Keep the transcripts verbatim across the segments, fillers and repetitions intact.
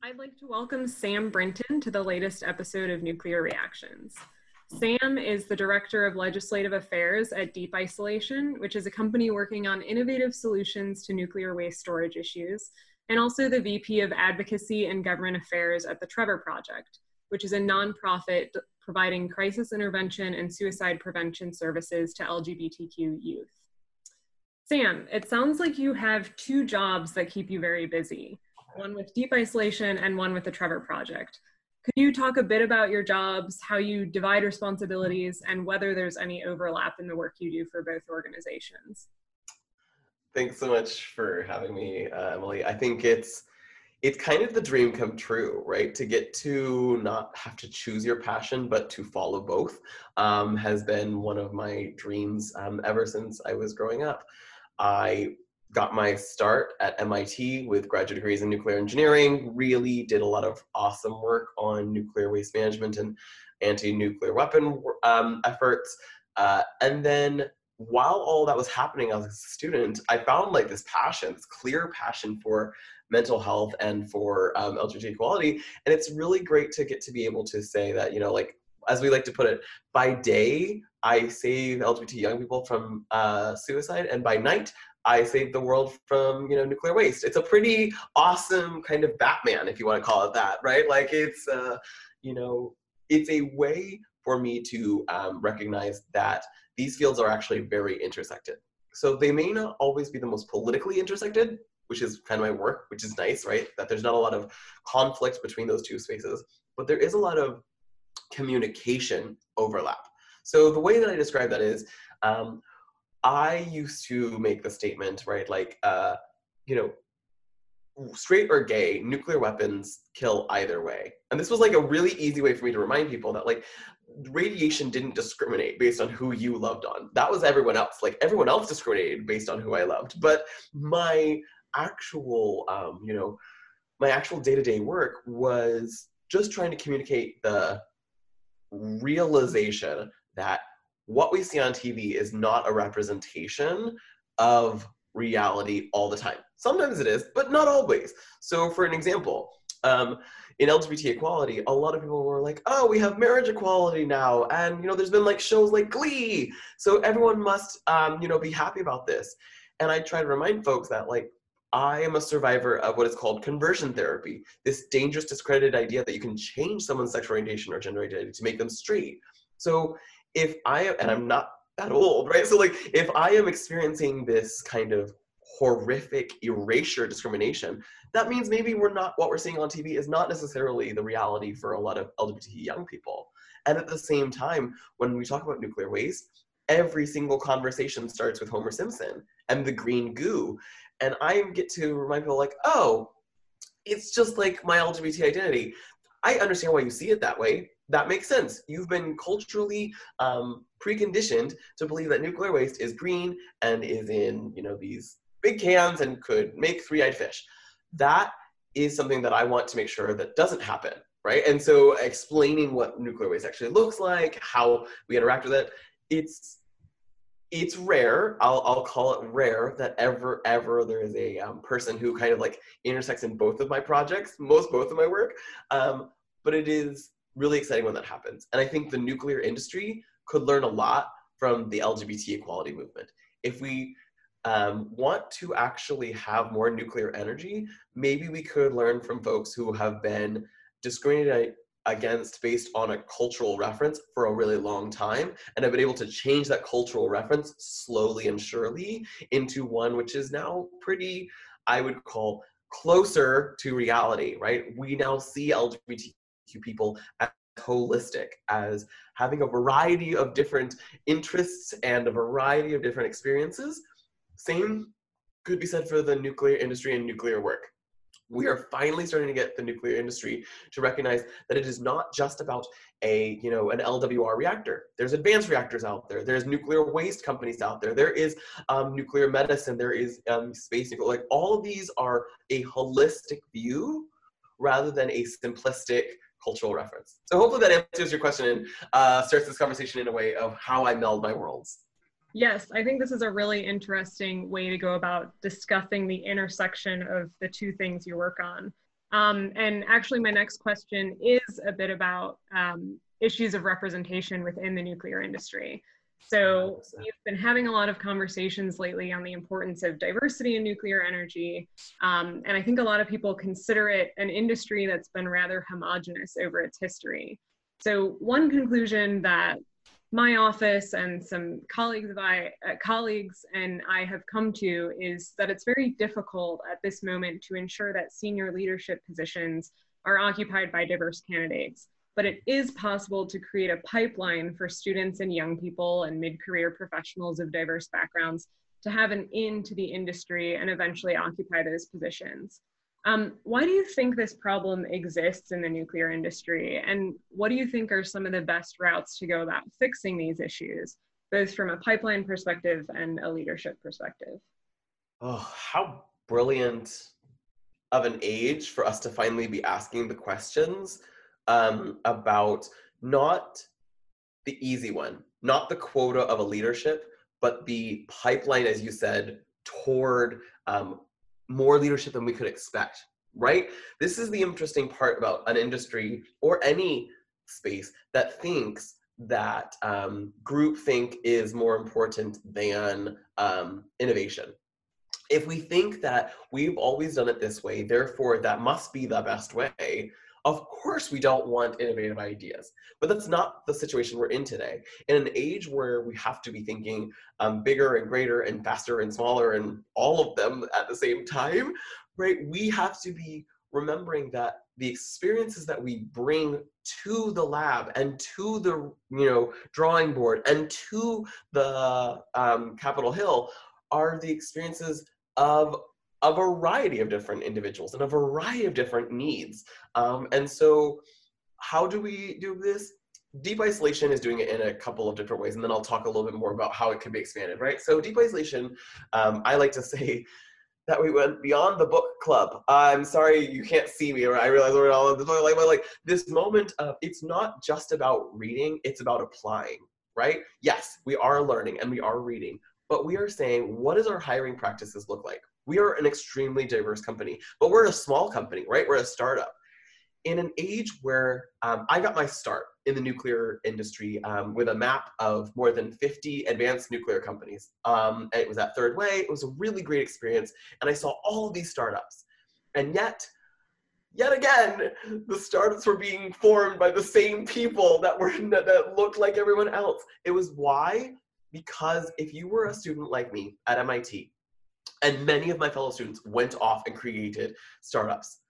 I'd like to welcome Sam Brinton to the latest episode of Nuclear Reactions. Sam is the Director of Legislative Affairs at Deep Isolation, which is a company working on innovative solutions to nuclear waste storage issues, and also the V P of Advocacy and Government Affairs at the Trevor Project, which is a nonprofit providing crisis intervention and suicide prevention services to L G B T Q youth. Sam, it sounds like you have two jobs that keep you very busy, one with Deep Isolation and one with the Trevor Project. Could you talk a bit about your jobs, how you divide responsibilities, and whether there's any overlap in the work you do for both organizations? Thanks so much for having me, uh, Emily. I think it's it's kind of the dream come true, right? To get to not have to choose your passion, but to follow both um, has been one of my dreams um, ever since I was growing up. I got my start at M I T with graduate degrees in nuclear engineering, really did a lot of awesome work on nuclear waste management and anti-nuclear weapon um, efforts. Uh, and then while all that was happening as a student, I found like this passion, this clear passion for mental health and for um, L G B T equality. And it's really great to get to be able to say that, you know, like, as we like to put it, by day, I save L G B T young people from uh, suicide, and by night, I save the world from, you know, nuclear waste. It's a pretty awesome kind of Batman, if you want to call it that, right? Like it's, uh, you know, it's a way for me to um, recognize that these fields are actually very intersected. So they may not always be the most politically intersected, which is kind of my work, which is nice, right? That there's not a lot of conflict between those two spaces, but there is a lot of communication overlap. So the way that I describe that is, um, I used to make the statement, right, like, uh, you know, straight or gay, nuclear weapons kill either way. And this was like a really easy way for me to remind people that like radiation didn't discriminate based on who you loved on. That was everyone else. Like everyone else discriminated based on who I loved. But my actual, um, you know, my actual day-to-day work was just trying to communicate the realization that what we see on T V is not a representation of reality all the time. Sometimes it is, but not always. So for an example, um, in L G B T equality, a lot of people were like, oh, we have marriage equality now. And, you know, there's been like shows like Glee. So everyone must, um, you know, be happy about this. And I try to remind folks that like, I am a survivor of what is called conversion therapy, this dangerous, discredited idea that you can change someone's sexual orientation or gender identity to make them straight. So if I am, and I'm not that old, right? So like, if I am experiencing this kind of horrific erasure discrimination, that means maybe we're not, what we're seeing on T V is not necessarily the reality for a lot of L G B T young people. And at the same time, when we talk about nuclear waste, every single conversation starts with Homer Simpson and the green goo. And I get to remind people like, oh, it's just like my L G B T identity. I understand why you see it that way. That makes sense. You've been culturally um, preconditioned to believe that nuclear waste is green and is in, you know, these big cans and could make three-eyed fish. That is something that I want to make sure that doesn't happen, right? And so explaining what nuclear waste actually looks like, how we interact with it, it's it's rare, I'll, I'll call it rare, that ever, ever there is a um, person who kind of like intersects in both of my projects, most both of my work, um, but it is really exciting when that happens. And I think the nuclear industry could learn a lot from the L G B T equality movement. If we um, want to actually have more nuclear energy, maybe we could learn from folks who have been discriminated against based on a cultural reference for a really long time, and have been able to change that cultural reference slowly and surely into one which is now pretty, I would call, closer to reality, right? We now see L G B T Q people as holistic, as having a variety of different interests and a variety of different experiences. Same could be said for the nuclear industry and nuclear work. We are finally starting to get the nuclear industry to recognize that it is not just about a, you know, an L W R reactor. There's advanced reactors out there. There's nuclear waste companies out there. There is um, nuclear medicine. There is um, space nuclear. Like all of these are a holistic view rather than a simplistic cultural reference. So hopefully that answers your question and uh, starts this conversation in a way of how I meld my worlds. Yes, I think this is a really interesting way to go about discussing the intersection of the two things you work on. Um, and actually, my next question is a bit about um, issues of representation within the nuclear industry. So we've been having a lot of conversations lately on the importance of diversity in nuclear energy. Um, and I think a lot of people consider it an industry that's been rather homogenous over its history. So one conclusion that my office and some colleagues of I, uh, colleagues and I have come to is that it's very difficult at this moment to ensure that senior leadership positions are occupied by diverse candidates. But it is possible to create a pipeline for students and young people and mid-career professionals of diverse backgrounds to have an in to the industry and eventually occupy those positions. Um, why do you think this problem exists in the nuclear industry? And what do you think are some of the best routes to go about fixing these issues, both from a pipeline perspective and a leadership perspective? Oh, how brilliant of an age for us to finally be asking the questions um, about not the easy one, not the quota of a leadership, but the pipeline, as you said, toward um, more leadership than we could expect, right? This is the interesting part about an industry or any space that thinks that um, groupthink is more important than um, innovation. If we think that we've always done it this way, therefore that must be the best way, of course we don't want innovative ideas. But that's not the situation we're in today. In an age where we have to be thinking um, bigger and greater and faster and smaller and all of them at the same time, right? We have to be remembering that the experiences that we bring to the lab and to the you know drawing board and to the um, Capitol Hill are the experiences of a variety of different individuals and a variety of different needs. Um, and so how do we do this? Deep isolation is doing it in a couple of different ways, and then I'll talk a little bit more about how it can be expanded, right? So deep isolation, um, I like to say that we went beyond the book club. I'm sorry you can't see me, or I realize we're all like, like this moment of, it's not just about reading, it's about applying, right? Yes, we are learning and we are reading, but we are saying, what does our hiring practices look like? We are an extremely diverse company, but we're a small company, right? We're a startup. In an age where um, I got my start in the nuclear industry um, with a map of more than fifty advanced nuclear companies. Um, it was at Third Way. It was a really great experience. And I saw all of these startups. And yet, yet again, the startups were being formed by the same people that were that looked like everyone else. It was why? Because if you were a student like me at M I T, and many of my fellow students went off and created startups,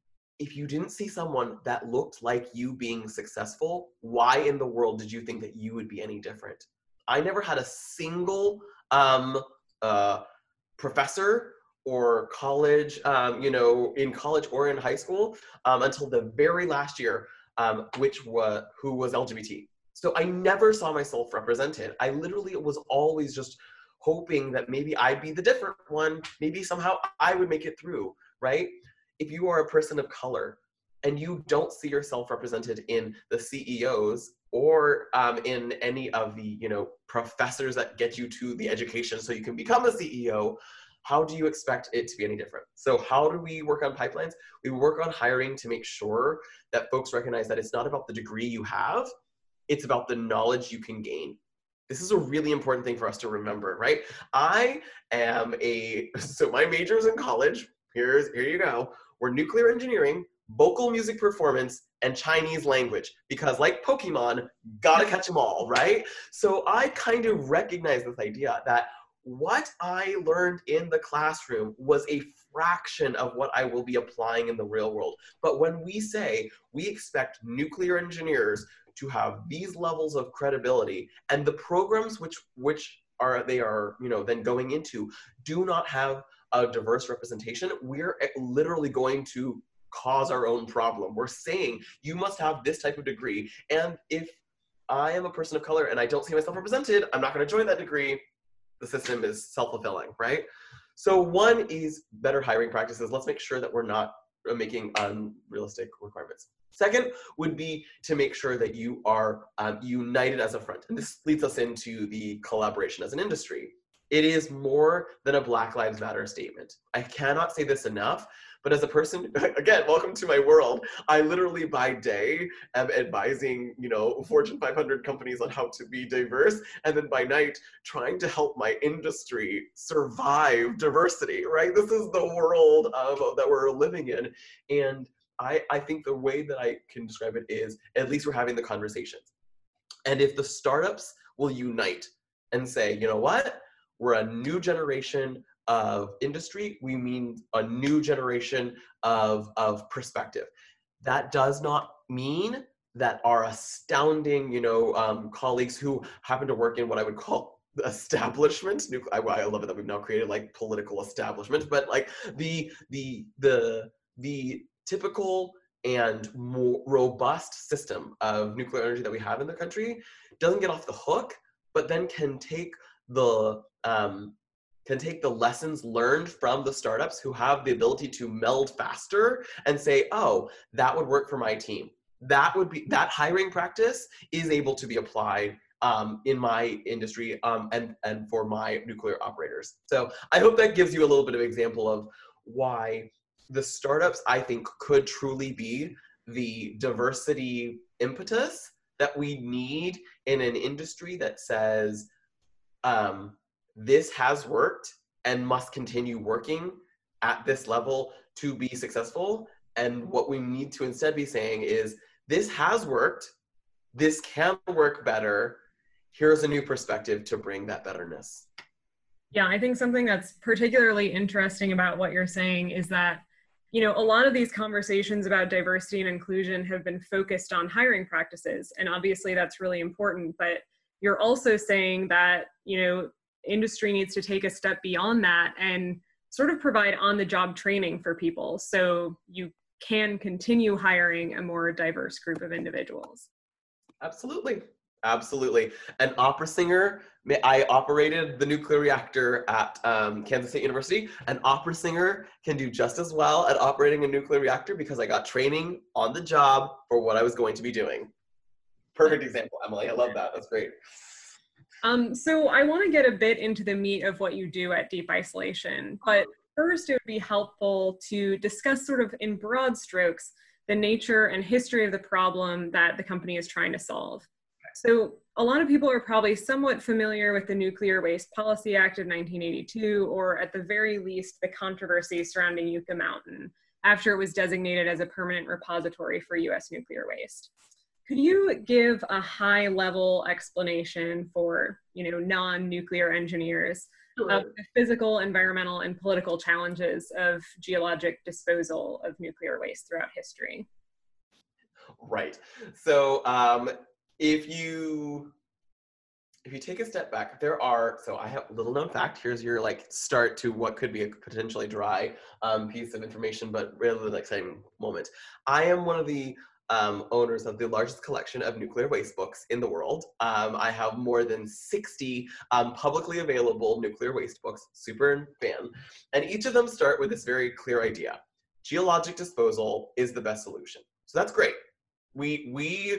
if you didn't see someone that looked like you being successful, why in the world did you think that you would be any different? I never had a single um, uh, professor or college, um, you know, in college or in high school um, until the very last year, um, which was, who was L G B T. So I never saw myself represented. I literally was always just hoping that maybe I'd be the different one, maybe somehow I would make it through, right? If you are a person of color and you don't see yourself represented in the C E Os or um, in any of the you know professors that get you to the education so you can become a C E O, how do you expect it to be any different? So how do we work on pipelines? We work on hiring to make sure that folks recognize that it's not about the degree you have, it's about the knowledge you can gain. This is a really important thing for us to remember, right? I am a, so my major is in college. Here's, here you go. We're nuclear engineering, vocal music performance, and Chinese language. Because like Pokemon, gotta catch them all, right? So I kind of recognize this idea that what I learned in the classroom was a fraction of what I will be applying in the real world. But when we say we expect nuclear engineers to have these levels of credibility, and the programs which which are they are you know then going into do not have a diverse representation, we're literally going to cause our own problem. We're saying you must have this type of degree, and if I am a person of color and I don't see myself represented, I'm not going to join that degree. The system is self-fulfilling, right? So one is better hiring practices. Let's make sure that we're not making unrealistic requirements. Second would be to make sure that you are um, united as a front. And this leads us into the collaboration as an industry. It is more than a Black Lives Matter statement. I cannot say this enough, but as a person, again, welcome to my world. I literally by day am advising, you know, Fortune five hundred companies on how to be diverse, and then by night trying to help my industry survive diversity, right? This is the world of, that we're living in. And I, I think the way that I can describe it is, at least we're having the conversations. And if the startups will unite and say, you know what, we're a new generation of industry, we mean a new generation of, of perspective. That does not mean that our astounding, you know, um, colleagues who happen to work in what I would call establishment, I, I love it that we've now created like political establishment, but like the, the, the, the typical and more robust system of nuclear energy that we have in the country doesn't get off the hook, but then can take the um, can take the lessons learned from the startups who have the ability to meld faster and say, oh, that would work for my team. That would be, that hiring practice is able to be applied um, in my industry um, and, and for my nuclear operators. So I hope that gives you a little bit of example of why the startups, I think, could truly be the diversity impetus that we need in an industry that says, um, this has worked and must continue working at this level to be successful. And what we need to instead be saying is, this has worked, this can work better, here's a new perspective to bring that betterness. Yeah, I think something that's particularly interesting about what you're saying is that, you know, a lot of these conversations about diversity and inclusion have been focused on hiring practices, and obviously that's really important, but you're also saying that, you know, industry needs to take a step beyond that and sort of provide on-the-job training for people so you can continue hiring a more diverse group of individuals. Absolutely. Absolutely. An opera singer, I operated the nuclear reactor at um, Kansas State University. An opera singer can do just as well at operating a nuclear reactor because I got training on the job for what I was going to be doing. Perfect example, Emily. I love that. That's great. Um, so I want to get a bit into the meat of what you do at Deep Isolation, but first it would be helpful to discuss sort of in broad strokes the nature and history of the problem that the company is trying to solve. So a lot of people are probably somewhat familiar with the Nuclear Waste Policy Act of nineteen eighty-two, or at the very least, the controversy surrounding Yucca Mountain after it was designated as a permanent repository for U S nuclear waste. Could you give a high-level explanation for, you know, non-nuclear engineers Sure. of the physical, environmental, and political challenges of geologic disposal of nuclear waste throughout history? Right. So um, if you if you take a step back, there are, so I have a little known fact, here's your like start to what could be a potentially dry um, piece of information, but really exciting moment. I am one of the um, owners of the largest collection of nuclear waste books in the world. Um, I have more than sixty um, publicly available nuclear waste books, super fan. And each of them start with this very clear idea. Geologic disposal is the best solution. So that's great. We, we,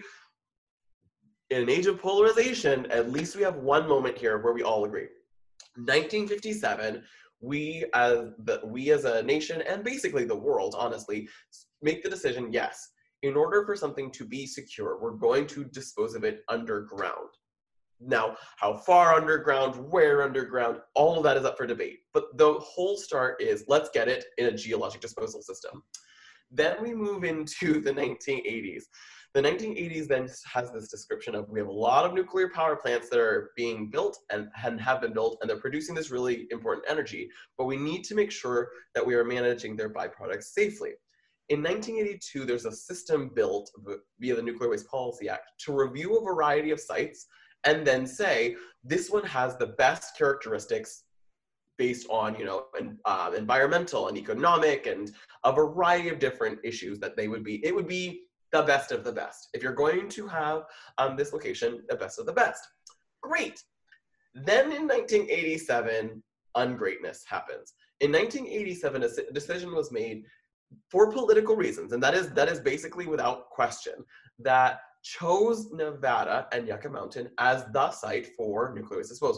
in an age of polarization, at least we have one moment here where we all agree. nineteen fifty-seven, we as, the, we as a nation, and basically the world, honestly, make the decision, yes, in order for something to be secure, we're going to dispose of it underground. Now, how far underground, where underground, all of that is up for debate. But the whole start is, let's get it in a geologic disposal system. Then we move into the nineteen eighties. The nineteen eighties then has this description of, we have a lot of nuclear power plants that are being built and, and have been built, and they're producing this really important energy, but we need to make sure that we are managing their byproducts safely. In nineteen eighty-two, there's a system built via the Nuclear Waste Policy Act to review a variety of sites and then say, this one has the best characteristics based on, you know, an, uh, environmental and economic and a variety of different issues that they would be, it would be the best of the best. If you're going to have um, this location, the best of the best. Great. Then in nineteen eighty-seven, ungreatness happens. In nineteen eighty-seven, a decision was made for political reasons, and that is that is basically without question, that chose Nevada and Yucca Mountain as the site for nuclear waste disposal.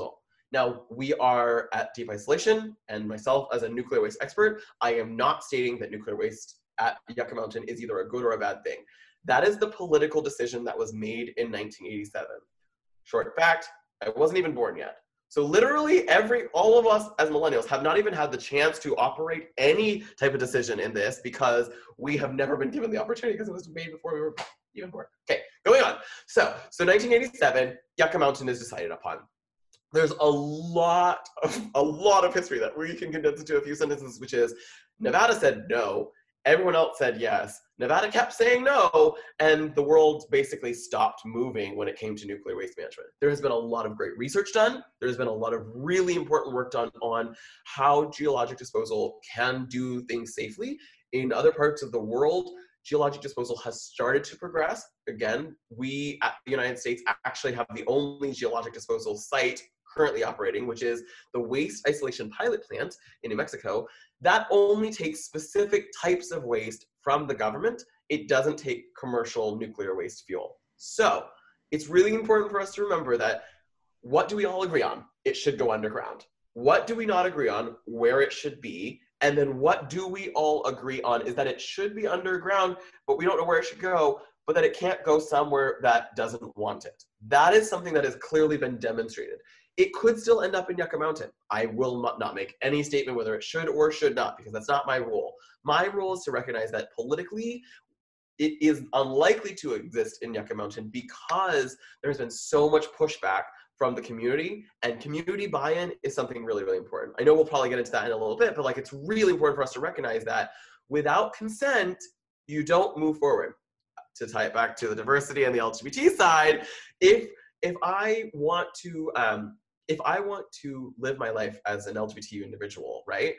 Now, we are at Deep Isolation, and myself as a nuclear waste expert, I am not stating that nuclear waste at Yucca Mountain is either a good or a bad thing. That is the political decision that was made in nineteen eighty-seven. Short fact, I wasn't even born yet. So literally every, all of us as millennials have not even had the chance to operate any type of decision in this because we have never been given the opportunity because it was made before we were even born. Okay, going on. So, so nineteen eighty-seven, Yucca Mountain is decided upon. There's a lot of, a lot of history that we can condense into a few sentences, which is Nevada said no, everyone else said yes, Nevada kept saying no, and the world basically stopped moving when it came to nuclear waste management. There has been a lot of great research done. There's been a lot of really important work done on how geologic disposal can do things safely. In other parts of the world, geologic disposal has started to progress. Again, we at the United States actually have the only geologic disposal site currently operating, which is the Waste Isolation Pilot Plant in New Mexico. That only takes specific types of waste from the government. It doesn't take commercial nuclear waste fuel. So it's really important for us to remember that what do we all agree on? It should go underground. What do we not agree on? Where it should be. And then what do we all agree on is that it should be underground, but we don't know where it should go, but that it can't go somewhere that doesn't want it. That is something that has clearly been demonstrated. It could still end up in Yucca Mountain. I will not, not make any statement whether it should or should not, because that's not my rule. My rule is to recognize that politically, it is unlikely to exist in Yucca Mountain because there's been so much pushback from the community, and community buy-in is something really, really important. I know we'll probably get into that in a little bit, but like it's really important for us to recognize that without consent, you don't move forward. To tie it back to the diversity and the L G B T side, if if I want to um, if I want to live my life as an L G B T individual, right,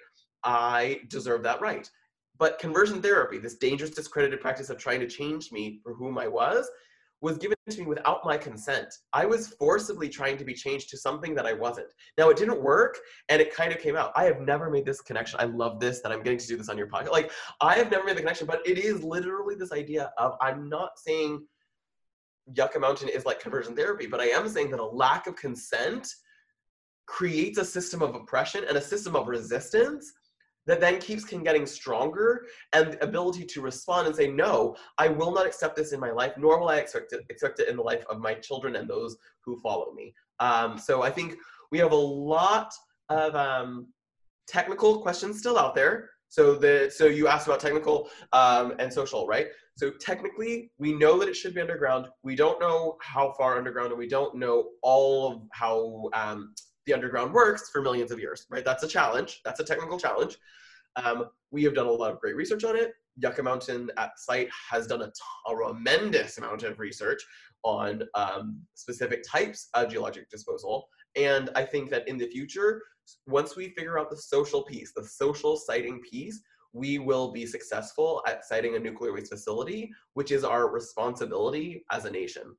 I deserve that right. But conversion therapy, this dangerous, discredited practice of trying to change me for whom I was, was given to me without my consent. I was forcibly trying to be changed to something that I wasn't. Now, it didn't work, and it kind of came out. I have never made this connection. I love this, that I'm getting to do this on your podcast. Like, I have never made the connection, but it is literally this idea of, I'm not saying Yucca Mountain is like conversion therapy, but I am saying that a lack of consent creates a system of oppression and a system of resistance that then keeps can getting stronger, and the ability to respond and say, no, I will not accept this in my life, nor will I expect it, expect it in the life of my children and those who follow me. Um, so I think we have a lot of um, technical questions still out there. So the so you asked about technical um, and social, right? So technically, we know that it should be underground. We don't know how far underground, and we don't know all of how um, the underground works for millions of years, right? That's a challenge. That's a technical challenge. Um, we have done a lot of great research on it. Yucca Mountain at site has done a, t- a tremendous amount of research on um, specific types of geologic disposal. And I think that in the future, once we figure out the social piece, the social siting piece, we will be successful at siting a nuclear waste facility, which is our responsibility as a nation.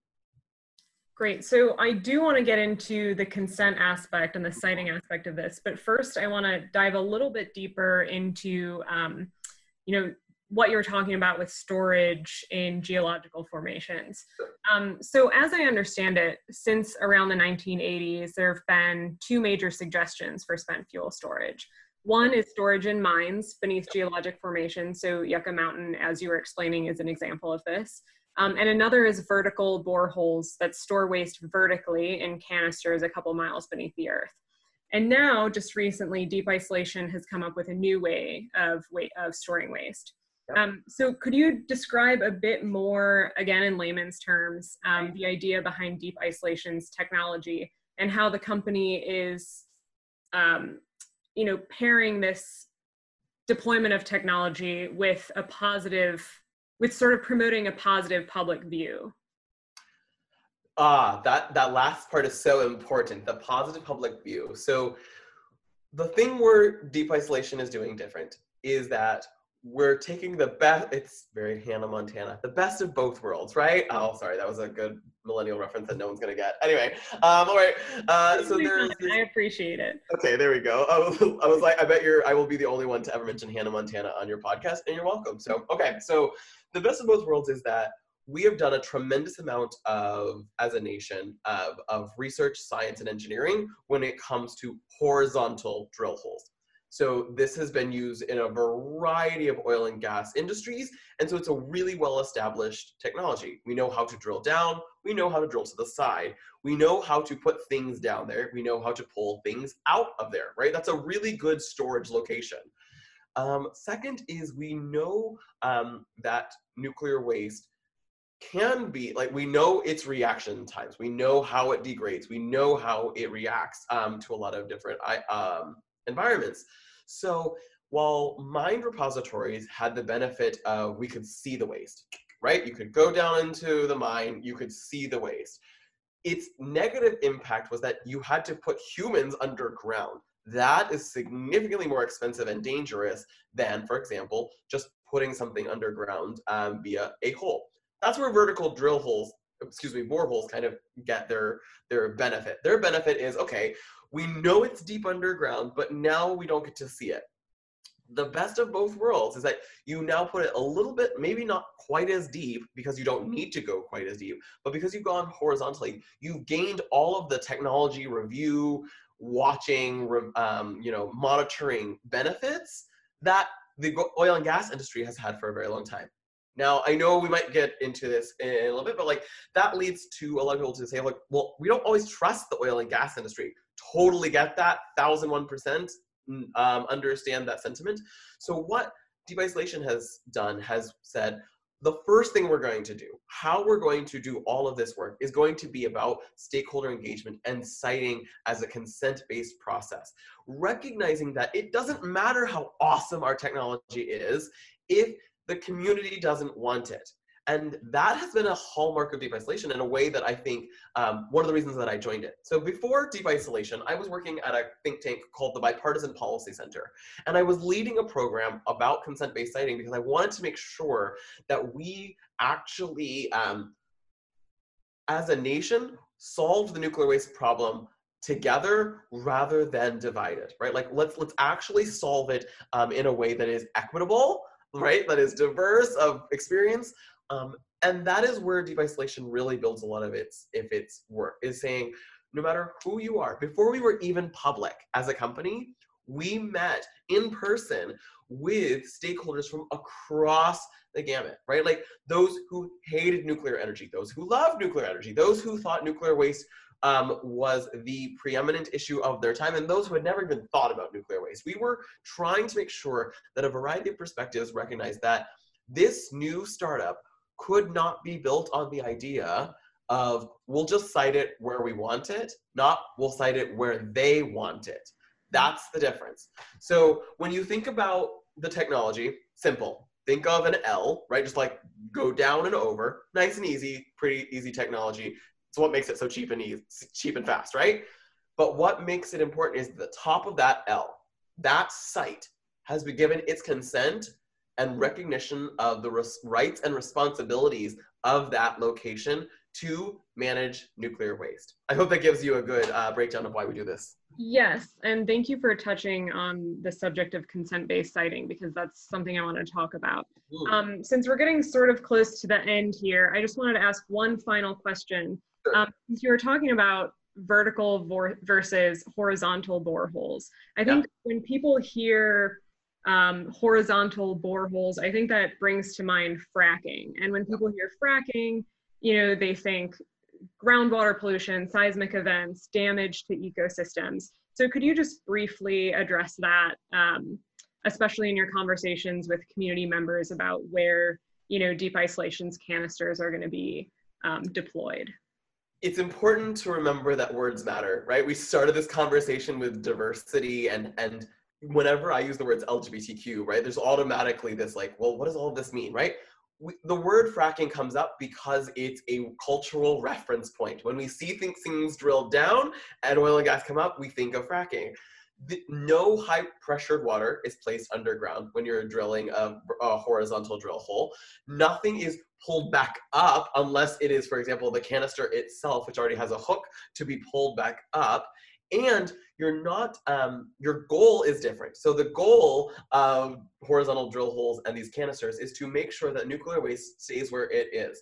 Great. So I do want to get into the consent aspect and the siting aspect of this, but first I want to dive a little bit deeper into, um, you know, what you're talking about with storage in geological formations. Um, so as I understand it, since around the nineteen eighties, there have been two major suggestions for spent fuel storage. One is storage in mines beneath geologic formations. So Yucca Mountain, as you were explaining, is an example of this. Um, and another is vertical boreholes that store waste vertically in canisters a couple miles beneath the earth. And now, just recently, Deep Isolation has come up with a new way of, way, of storing waste. Um, so could you describe a bit more, again in layman's terms, um, the idea behind Deep Isolation's technology and how the company is, um, you know, pairing this deployment of technology with a positive with sort of promoting a positive public view? Ah, that, that last part is so important, the positive public view. So the thing where Deep Isolation is doing different is that we're taking the best, it's very Hannah Montana, the best of both worlds, right? Oh, sorry, that was a good millennial reference that no one's gonna get. Anyway, um, all right, uh, so there's this, I appreciate it. Okay, there we go. I was, I was like, I bet you're, I will be the only one to ever mention Hannah Montana on your podcast, and you're welcome. So, okay, so the best of both worlds is that we have done a tremendous amount of, as a nation, of, of research, science, and engineering when it comes to horizontal drill holes. So this has been used in a variety of oil and gas industries, and so it's a really well-established technology. We know how to drill down, we know how to drill to the side, we know how to put things down there, we know how to pull things out of there, right? That's a really good storage location. Um, second is we know um, that nuclear waste can be, like, we know its reaction times, we know how it degrades, we know how it reacts um, to a lot of different um, environments. So while mined repositories had the benefit of, we could see the waste, right? You could go down into the mine, you could see the waste. Its negative impact was that you had to put humans underground. That is significantly more expensive and dangerous than, for example, just putting something underground um, via a hole. That's where vertical drill holes, excuse me, boreholes kind of get their, their benefit. Their benefit is, okay, we know it's deep underground, but now we don't get to see it. The best of both worlds is that you now put it a little bit, maybe not quite as deep because you don't need to go quite as deep, but because you've gone horizontally, you've gained all of the technology review, watching, um, you know, monitoring benefits that the oil and gas industry has had for a very long time. Now, I know we might get into this in a little bit, but like that leads to a lot of people to say, like, well, we don't always trust the oil and gas industry. Totally get that, thousand one percent um, understand that sentiment. So what Deep Isolation has done has said, the first thing we're going to do, how we're going to do all of this work, is going to be about stakeholder engagement and siting as a consent-based process. Recognizing that it doesn't matter how awesome our technology is if the community doesn't want it. And that has been a hallmark of Deep Isolation in a way that I think um, one of the reasons that I joined it. So before Deep Isolation, I was working at a think tank called the Bipartisan Policy Center. And I was leading a program about consent-based siting because I wanted to make sure that we actually, um, as a nation, solved the nuclear waste problem together rather than divided, right? Like let's, let's actually solve it um, in a way that is equitable, right? That is diverse of experience. Um, and that is where Deep Isolation really builds a lot of its, if its work, is saying, no matter who you are, before we were even public as a company, we met in person with stakeholders from across the gamut, right? Like those who hated nuclear energy, those who loved nuclear energy, those who thought nuclear waste um, was the preeminent issue of their time, and those who had never even thought about nuclear waste. We were trying to make sure that a variety of perspectives recognized that this new startup could not be built on the idea of, we'll just cite it where we want it, not we'll cite it where they want it. That's the difference. So when you think about the technology, simple. Think of an L, right? Just like go down and over, nice and easy, pretty easy technology. It's what makes it so cheap and easy, cheap and fast, right? But what makes it important is the top of that L, that site has been given its consent and recognition of the res- rights and responsibilities of that location to manage nuclear waste. I hope that gives you a good uh, breakdown of why we do this. Yes, and thank you for touching on the subject of consent-based siting, because that's something I want to talk about. Um, since we're getting sort of close to the end here, I just wanted to ask one final question. Sure. Um, since you were talking about vertical versus horizontal boreholes, I think yeah. when people hear um, horizontal boreholes, I think that brings to mind fracking. And when people hear fracking, you know, they think groundwater pollution, seismic events, damage to ecosystems. So could you just briefly address that, um, especially in your conversations with community members about where, you know, Deep Isolation's canisters are going to be um, deployed? It's important to remember that words matter, right? We started this conversation with diversity, and and whenever I use the words L G B T Q, right, there's automatically this like, well, what does all of this mean, right? We, the word fracking comes up because it's a cultural reference point. When we see things, things drilled down and oil and gas come up, we think of fracking. The, no high pressured water is placed underground when you're drilling a, a horizontal drill hole. Nothing is pulled back up unless it is, for example, the canister itself, which already has a hook to be pulled back up. And you're not, um, your goal is different. So the goal of horizontal drill holes and these canisters is to make sure that nuclear waste stays where it is.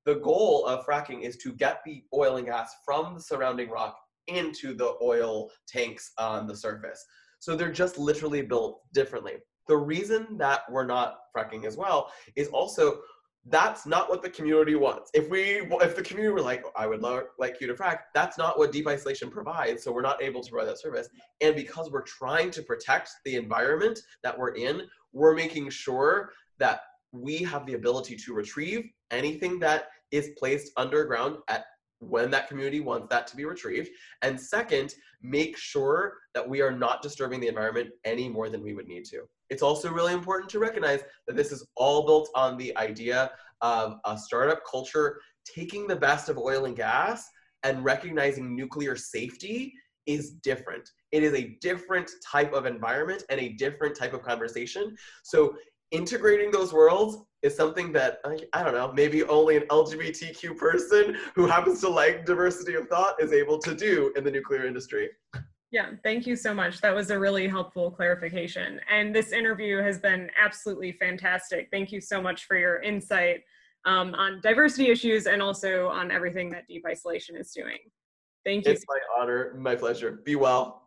the goal of fracking is to get the oil and gas from the surrounding rock into the oil tanks on the surface. So they're just literally built differently. The reason that we're not fracking as well is also that's not what the community wants. If we, if the community were like, I would lo- like you to frack, that's not what deep isolation provides, so we're not able to provide that service. And because we're trying to protect the environment that we're in, we're making sure that we have the ability to retrieve anything that is placed underground at when that community wants that to be retrieved. And second, make sure that we are not disturbing the environment any more than we would need to. It's also really important to recognize that this is all built on the idea of a startup culture taking the best of oil and gas and recognizing nuclear safety is different. It is a different type of environment and a different type of conversation. So integrating those worlds is something that, I, I don't know, maybe only an L G B T Q person who happens to like diversity of thought is able to do in the nuclear industry. Yeah, thank you so much. That was a really helpful clarification. And this interview has been absolutely fantastic. Thank you so much for your insight um, on diversity issues and also on everything that deep isolation is doing. Thank you. It's my honor, my pleasure. Be well.